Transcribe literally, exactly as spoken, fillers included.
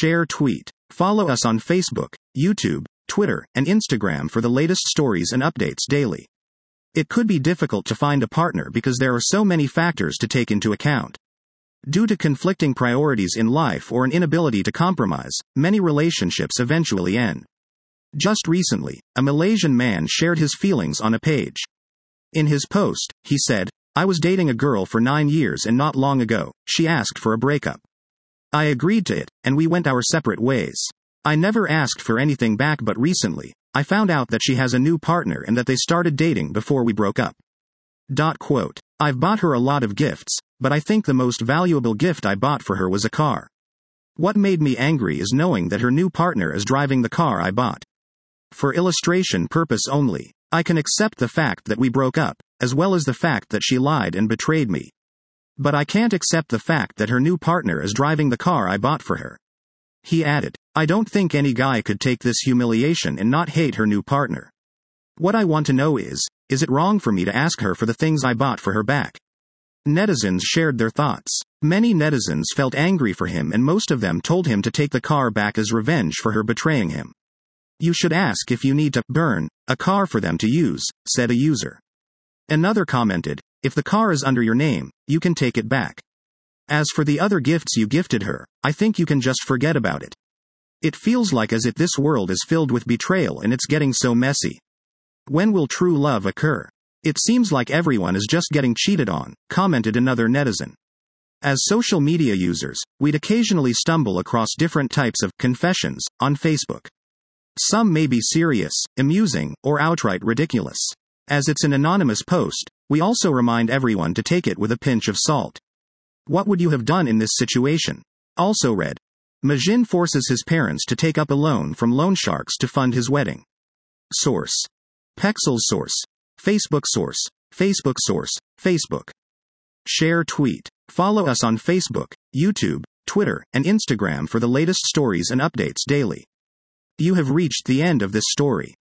Share tweet. Follow us on Facebook, YouTube, Twitter, and Instagram for the latest stories and updates daily. It could be difficult to find a partner because there are so many factors to take into account. Due to conflicting priorities in life or an inability to compromise, many relationships eventually end. Just recently, a Malaysian man shared his feelings on a page. In his post, he said, "I was dating a girl for nine years and not long ago, she asked for a breakup. I agreed to it, and we went our separate ways. I never asked for anything back, but recently, I found out that she has a new partner and that they started dating before we broke up. Dot quote. I've bought her a lot of gifts, but I think the most valuable gift I bought for her was a car. What made me angry is knowing that her new partner is driving the car I bought. For illustration purpose only, I can accept the fact that we broke up, as well as the fact that she lied and betrayed me. But I can't accept the fact that her new partner is driving the car I bought for her." He added, "I don't think any guy could take this humiliation and not hate her new partner. What I want to know is, is it wrong for me to ask her for the things I bought for her back?" Netizens shared their thoughts. Many netizens felt angry for him, and most of them told him to take the car back as revenge for her betraying him. "You should ask if you need to burn a car for them to use," said a user. Another commented, "If the car is under your name, you can take it back. As for the other gifts you gifted her, I think you can just forget about it. It feels like as if this world is filled with betrayal and it's getting so messy. When will true love occur? It seems like everyone is just getting cheated on," commented another netizen. As social media users, we'd occasionally stumble across different types of confessions on Facebook. Some may be serious, amusing, or outright ridiculous. As it's an anonymous post, we also remind everyone to take it with a pinch of salt. What would you have done in this situation? Also read, Majin forces his parents to take up a loan from loan sharks to fund his wedding. Source. Pexels Source. Facebook Source. Facebook Source. Facebook. Share tweet. Follow us on Facebook, YouTube, Twitter, and Instagram for the latest stories and updates daily. You have reached the end of this story.